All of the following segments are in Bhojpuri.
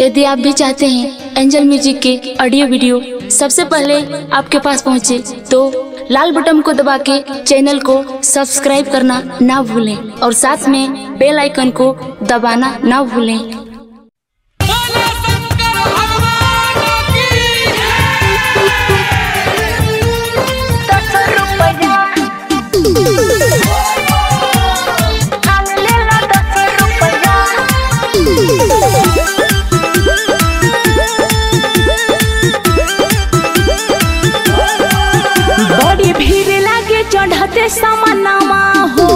यदि आप भी चाहते हैं एंजल म्यूजिक के ऑडियो वीडियो सबसे पहले आपके पास पहुंचे, तो लाल बटन को दबा के चैनल को सब्सक्राइब करना ना भूलें और साथ में बेल आइकन को दबाना ना भूलें। बड़ी भीड़ लागे चढ़ते समानामा हो,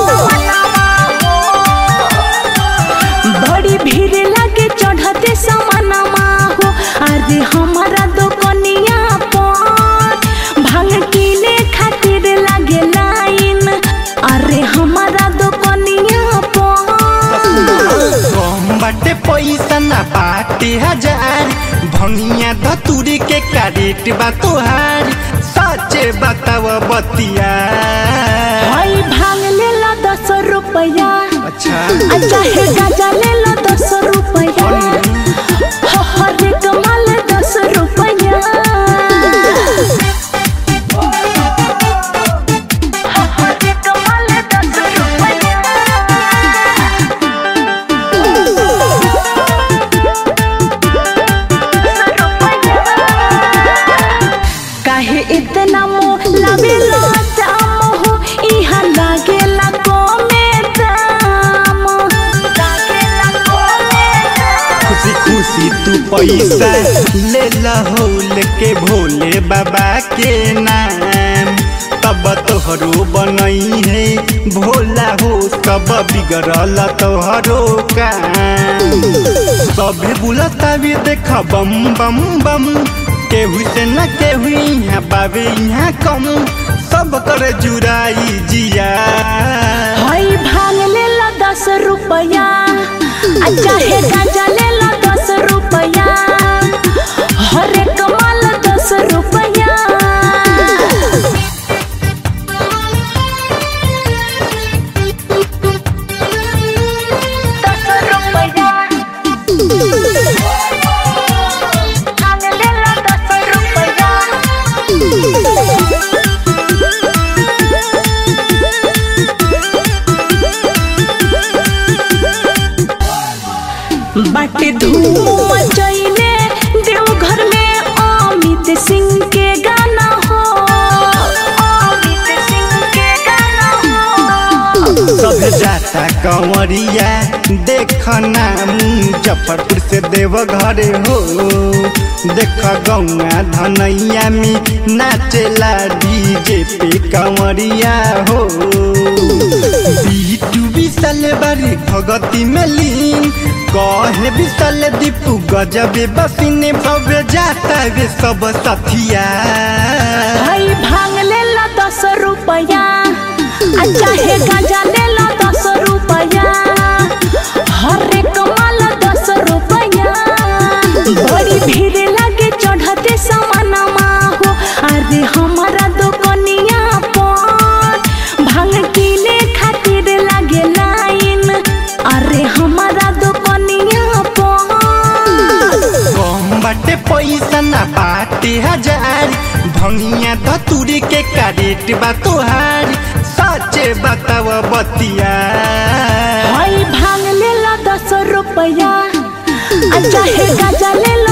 बड़ी भीड़ लागे चढ़ते समानामा हो। अरे हमारा दुकनिया पर भांग किने खातिर लागे लाइन। अरे हमारा दुकनिया पर कम बाटे पैसा ना बाटे हजार, भंगिया धतूरी के कारेट बा तोहार। सचे बताव बतिया भाई भांग ले लो 10 रुपया। अच्छा चाहे गाजा ले लो 10 रुपया। हरे कमाल 10 रुपया। हरे कमाल 10 रुपया। काहे इतना मोह लावेला दाम हो, इहा लागेला कमे दाम। लागेला कमे दाम। खुशी खुशी तू पैसा ले लहोल के भोले बाबा के नाम। तब तोहरो बनई है भोला हो, सब बिगड़ल तोहरो काम। सभे बुलता भी देख बम बम बम, केहू से न केहू यहाँ बाबे यहाँ कम। सब कर जुराई जिया भाई भांग ले लो 10 रुपया। चाहे गाजा ले लो 10 रुपया। हरे कमाल 10 रुपया। 10 रुपया। भांग ले लो 10 रुपया। बाटे धूम मचैले देवघर में अमित सिंह के गाना हो। अमित सिंह के गाना हो। सब जाता कंवरिया देखना मुजफ्फरपुर से देवघर हो। देख गौआ धनैया में नाचेला डीजे पे कंवरिया हो। बीटू विशाल बारी भगती में लीन, कहे विशाल दीपू गजबे बसिने भव्य जाता वे सब साथिया। भाई भांग ले लो 10 रुपया। चाहे गाजा ले लो 10 रुपया। हरे कमाल 10 रुपया। बड़ी भीड़ लागे चढ़ते समानामा हो। अरे हमारा दुकनिया पर भांग किने खातिर लागे लाइन। अरे हमारा दुकनिया पर कम बाटे पैसा ना बाटे हजार, भंगिया धतूरी के कारेट बा तोहार। सचे बताव बतिया भाई भांग ले लो 10 रुपया। चाहे गाजा ले लो